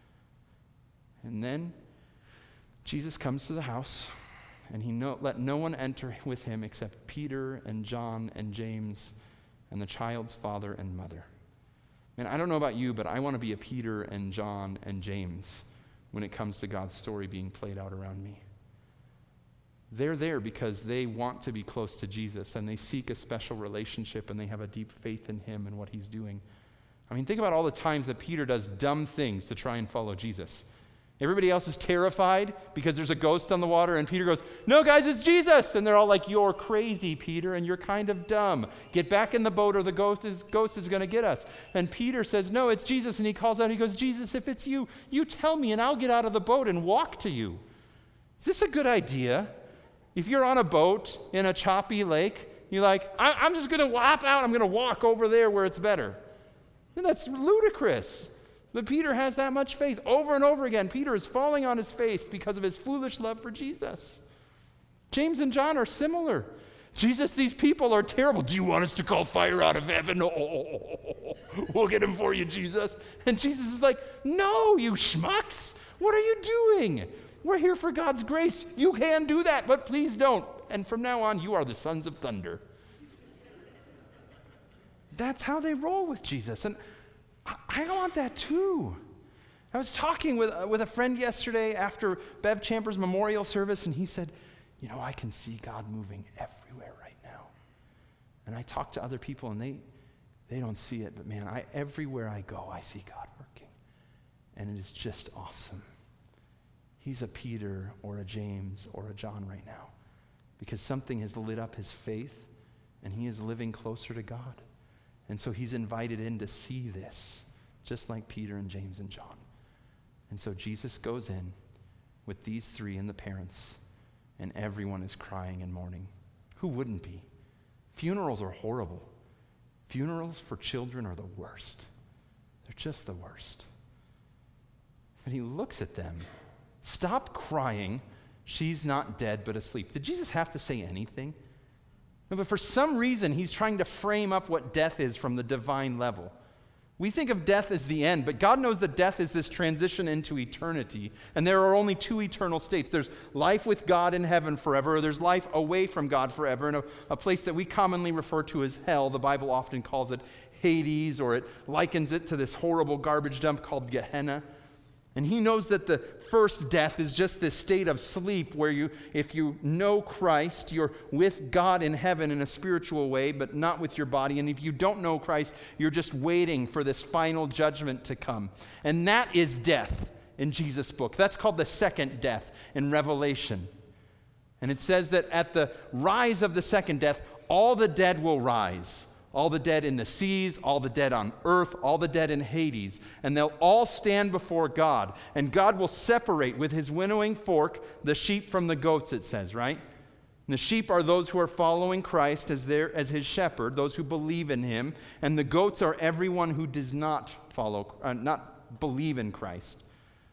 And then Jesus comes to the house, and he no, let no one enter with him except Peter and John and James and the child's father and mother. And I don't know about you, but I want to be a Peter and John and James when it comes to God's story being played out around me. They're there because they want to be close to Jesus and they seek a special relationship and they have a deep faith in him and what he's doing. I mean, think about all the times that Peter does dumb things to try and follow Jesus. Everybody else is terrified because there's a ghost on the water and Peter goes, no guys, it's Jesus. And they're all like, you're crazy, Peter, and you're kind of dumb. Get back in the boat or the ghost is, ghost is going to get us. And Peter says, no, it's Jesus. And he calls out, he goes, Jesus, if it's you, you tell me and I'll get out of the boat and walk to you. Is this a good idea? If you're on a boat in a choppy lake, you're like, I- I'm just going to hop out. I'm going to walk over there where it's better. And that's ludicrous. But Peter has that much faith. Over and over again, Peter is falling on his face because of his foolish love for Jesus. James and John are similar. Jesus, these people are terrible. Do you want us to call fire out of heaven? Oh, we'll get him for you, Jesus. And Jesus is like, no, you schmucks. What are you doing? We're here for God's grace. You can do that, but please don't. And from now on, you are the sons of thunder. That's how they roll with Jesus. And I, I want that too. I was talking with, uh, with a friend yesterday after Bev Champer's memorial service, and he said, you know, I can see God moving everywhere right now. And I talk to other people, and they, they don't see it, but man, I, everywhere I go, I see God working. And it is just awesome. He's a Peter or a James or a John right now because something has lit up his faith and he is living closer to God. And so he's invited in to see this, just like Peter and James and John. And so Jesus goes in with these three and the parents, and everyone is crying and mourning. Who wouldn't be? Funerals are horrible. Funerals for children are the worst. They're just the worst. And he looks at them. Stop crying. She's not dead but asleep. Did Jesus have to say anything? No, but for some reason, he's trying to frame up what death is from the divine level. We think of death as the end, but God knows that death is this transition into eternity. And there are only two eternal states. There's life with God in heaven forever, or there's life away from God forever, in a, a place that we commonly refer to as hell. The Bible often calls it Hades, or it likens it to this horrible garbage dump called Gehenna. And he knows that the first death is just this state of sleep where you, if you know Christ, you're with God in heaven in a spiritual way, but not with your body. And if you don't know Christ, you're just waiting for this final judgment to come. And that is death in Jesus' book. That's called the second death in Revelation. And it says that at the rise of the second death, all the dead will rise. All the dead in the seas, all the dead on earth, all the dead in Hades. And they'll all stand before God. And God will separate with his winnowing fork the sheep from the goats, it says, right? And the sheep are those who are following Christ as their, as his shepherd, those who believe in him. And the goats are everyone who does not follow, uh, not believe in Christ.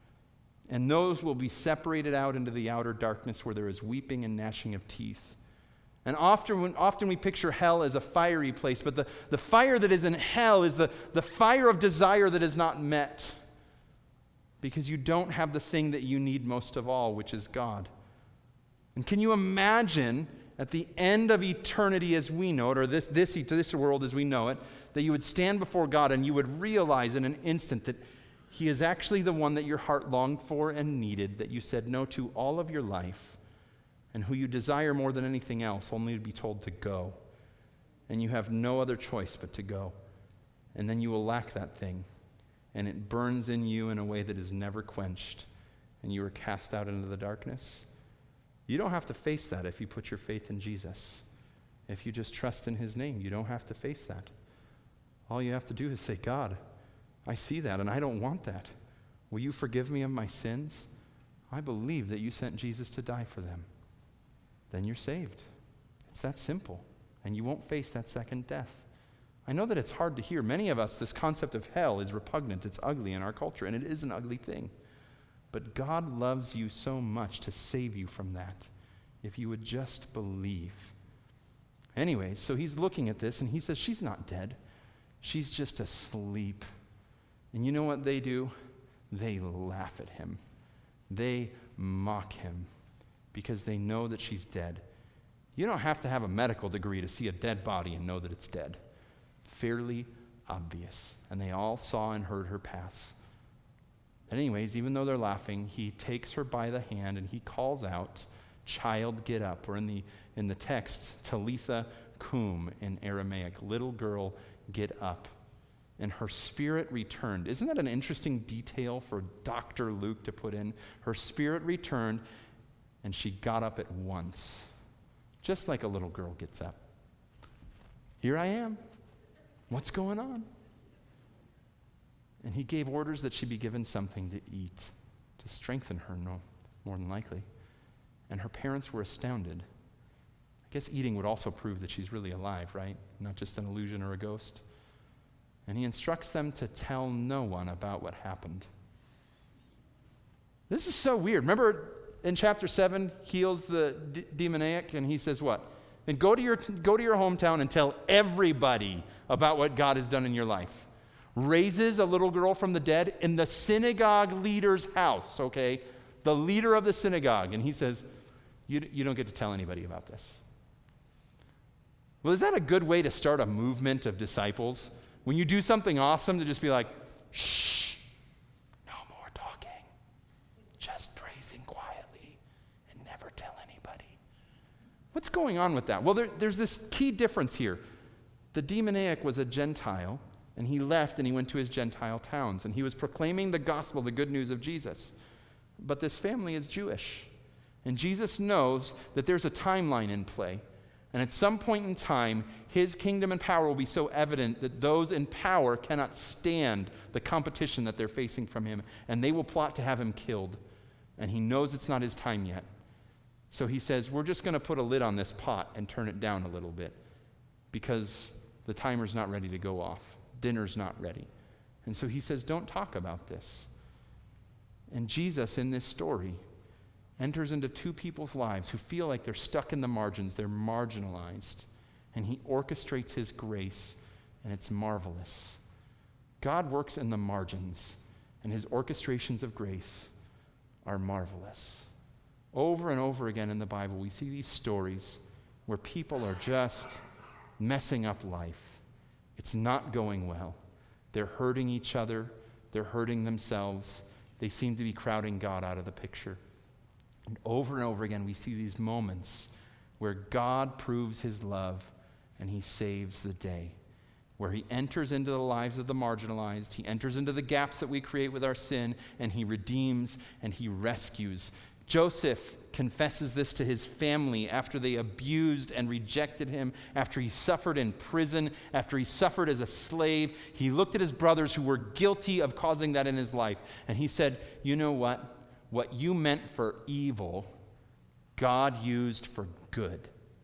And those will be separated out into the outer darkness where there is weeping and gnashing of teeth. And often, often we picture hell as a fiery place, but the, the fire that is in hell is the, the fire of desire that is not met. Because you don't have the thing that you need most of all, which is God. And can you imagine at the end of eternity as we know it, or this, this, this world as we know it, that you would stand before God and you would realize in an instant that he is actually the one that your heart longed for and needed, that you said no to all of your life, and who you desire more than anything else, only to be told to go. And you have no other choice but to go. And then you will lack that thing, and it burns in you in a way that is never quenched, and you are cast out into the darkness. You don't have to face that if you put your faith in Jesus. If you just trust in his name, you don't have to face that. All you have to do is say, God, I see that, and I don't want that. Will you forgive me of my sins? I believe that you sent Jesus to die for them. Then you're saved. It's that simple. And you won't face that second death. I know that it's hard to hear. Many of us, this concept of hell is repugnant. It's ugly in our culture, and it is an ugly thing. But God loves you so much to save you from that, if you would just believe. Anyway, so he's looking at this, and he says, she's not dead. She's just asleep. And you know what they do? They laugh at him. They mock him. Because they know that she's dead. You don't have to have a medical degree to see a dead body and know that it's dead. Fairly obvious. And they all saw and heard her pass. But anyways, even though they're laughing, he takes her by the hand and he calls out, "Child, get up." Or in the, in the text, Talitha cum in Aramaic, "Little girl, get up." And her spirit returned. Isn't that an interesting detail for Doctor Luke to put in? Her spirit returned. And she got up at once, just like a little girl gets up. Here I am. What's going on? And he gave orders that she be given something to eat, to strengthen her, no, more than likely. And her parents were astounded. I guess eating would also prove that she's really alive, right? Not just an illusion or a ghost. And he instructs them to tell no one about what happened. This is so weird. Remember, in chapter seven, heals the d- demoniac, and he says what? And go to your go to your hometown and tell everybody about what God has done in your life. Raises a little girl from the dead in the synagogue leader's house, okay? The leader of the synagogue. And he says, you, you don't get to tell anybody about this. Well, is that a good way to start a movement of disciples? When you do something awesome, to just be like, shh, no more talking. Just praising quietly and never tell anybody. What's going on with that? Well, there, there's this key difference here. The demoniac was a Gentile, and he left and he went to his Gentile towns, and he was proclaiming the gospel, the good news of Jesus. But this family is Jewish, and Jesus knows that there's a timeline in play. And at some point in time, his kingdom and power will be so evident that those in power cannot stand the competition that they're facing from him, and they will plot to have him killed. And he knows it's not his time yet. So he says, we're just going to put a lid on this pot and turn it down a little bit, because the timer's not ready to go off. Dinner's not ready. And so he says, don't talk about this. And Jesus, in this story, enters into two people's lives who feel like they're stuck in the margins, they're marginalized, and he orchestrates his grace, and it's marvelous. God works in the margins, and his orchestrations of grace are marvelous. Over and over again in the Bible, we see these stories where people are just messing up life. It's not going well. They're hurting each other. They're hurting themselves. They seem to be crowding God out of the picture. And over and over again, we see these moments where God proves his love and he saves the day, where he enters into the lives of the marginalized, he enters into the gaps that we create with our sin, and he redeems and he rescues. Joseph confesses this to his family after they abused and rejected him, after he suffered in prison, after he suffered as a slave. He looked at his brothers who were guilty of causing that in his life, and he said, you know what? What you meant for evil, God used for good.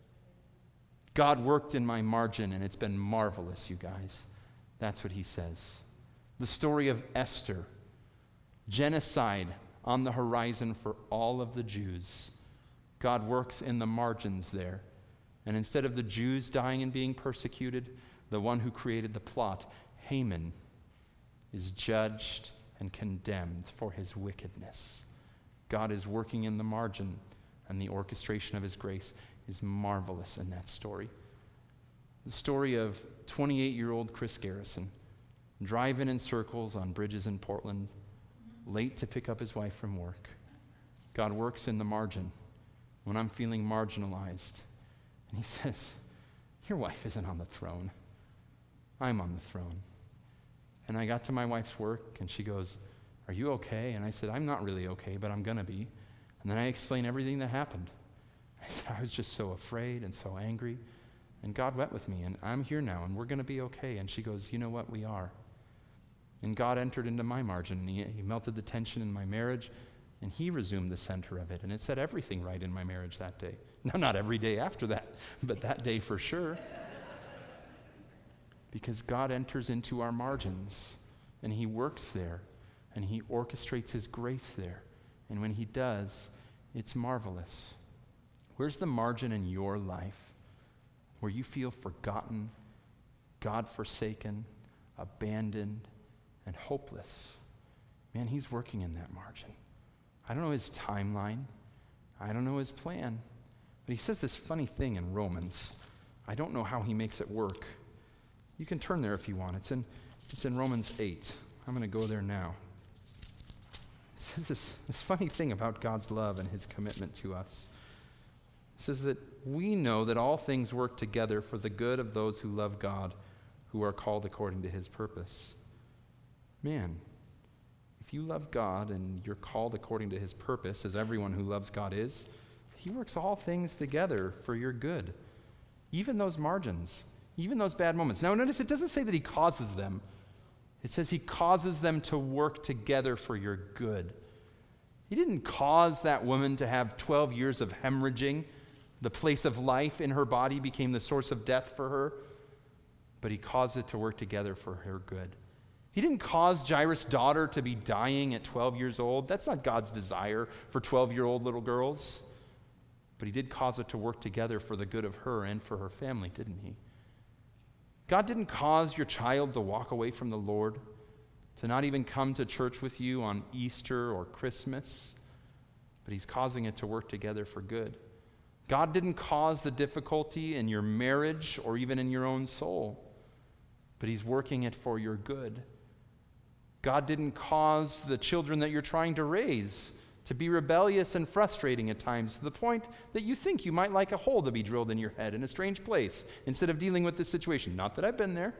God worked in my margin, and it's been marvelous, you guys. That's what he says. The story of Esther, genocide on the horizon for all of the Jews. God works in the margins there. And instead of the Jews dying and being persecuted, the one who created the plot, Haman, is judged and condemned for his wickedness. God is working in the margin, and the orchestration of his grace is marvelous in that story. The story of twenty-eight-year-old Chris Garrison, driving in circles on bridges in Portland, late to pick up his wife from work. God works in the margin when I'm feeling marginalized. And he says, your wife isn't on the throne. I'm on the throne. And I got to my wife's work, and she goes, are you okay? And I said, I'm not really okay, but I'm going to be. And then I explained everything that happened. I said, I was just so afraid and so angry. And God went with me, and I'm here now, and we're going to be okay. And she goes, you know what? We are. And God entered into my margin, and he, he melted the tension in my marriage, and he resumed the center of it. And it set everything right in my marriage that day. No, not every day after that, but that day for sure. Because God enters into our margins, and he works there, and he orchestrates his grace there. And when he does, it's marvelous. Where's the margin in your life where you feel forgotten, God-forsaken, abandoned, and hopeless? Man, he's working in that margin. I don't know his timeline. I don't know his plan. But he says this funny thing in Romans. I don't know how he makes it work. You can turn there if you want. It's in, it's in Romans eight. I'm going to go there now. It says this, this funny thing about God's love and his commitment to us. It says that we know that all things work together for the good of those who love God, who are called according to his purpose. Man, if you love God and you're called according to his purpose, as everyone who loves God is, he works all things together for your good. Even those margins, even those bad moments. Now notice it doesn't say that he causes them. It says he causes them to work together for your good. He didn't cause that woman to have twelve years of hemorrhaging. The place of life in her body became the source of death for her, but he caused it to work together for her good. He didn't cause Jairus' daughter to be dying at twelve years old. That's not God's desire for twelve-year-old little girls. But he did cause it to work together for the good of her and for her family, didn't he? God didn't cause your child to walk away from the Lord, to not even come to church with you on Easter or Christmas, but he's causing it to work together for good. God didn't cause the difficulty in your marriage or even in your own soul, but he's working it for your good. God didn't cause the children that you're trying to raise to be rebellious and frustrating at times to the point that you think you might like a hole to be drilled in your head in a strange place instead of dealing with this situation. Not that I've been there.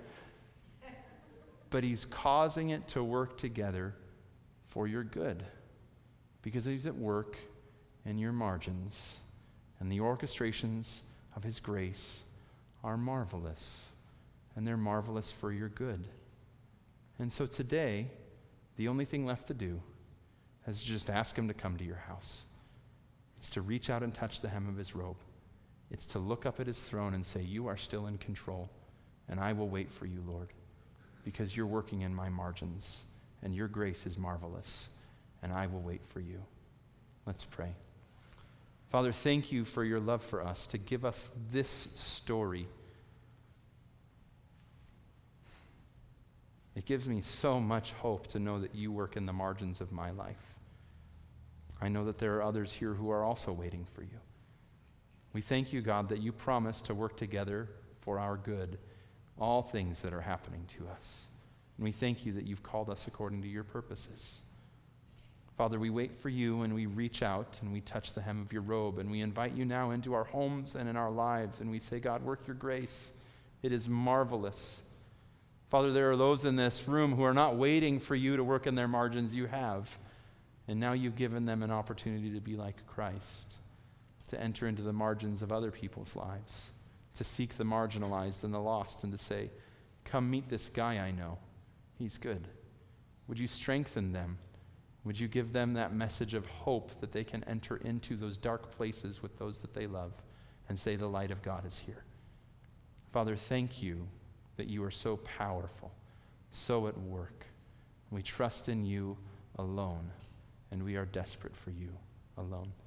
But he's causing it to work together for your good because he's at work in your margins, and the orchestrations of his grace are marvelous, and they're marvelous for your good. And so today, the only thing left to do is just ask him to come to your house. It's to reach out and touch the hem of his robe. It's to look up at his throne and say, you are still in control, and I will wait for you, Lord, because you're working in my margins, and your grace is marvelous, and I will wait for you. Let's pray. Father, thank you for your love for us, to give us this story. It gives me so much hope to know that you work in the margins of my life. I know that there are others here who are also waiting for you. We thank you, God, that you promise to work together for our good, all things that are happening to us. And we thank you that you've called us according to your purposes. Father, we wait for you and we reach out and we touch the hem of your robe and we invite you now into our homes and in our lives and we say, God, work your grace. It is marvelous. Father, there are those in this room who are not waiting for you to work in their margins. You have. And now you've given them an opportunity to be like Christ, to enter into the margins of other people's lives, to seek the marginalized and the lost, and to say, come meet this guy I know. He's good. Would you strengthen them? Would you give them that message of hope that they can enter into those dark places with those that they love and say the light of God is here? Father, thank you that you are so powerful, so at work. We trust in you alone, and we are desperate for you alone.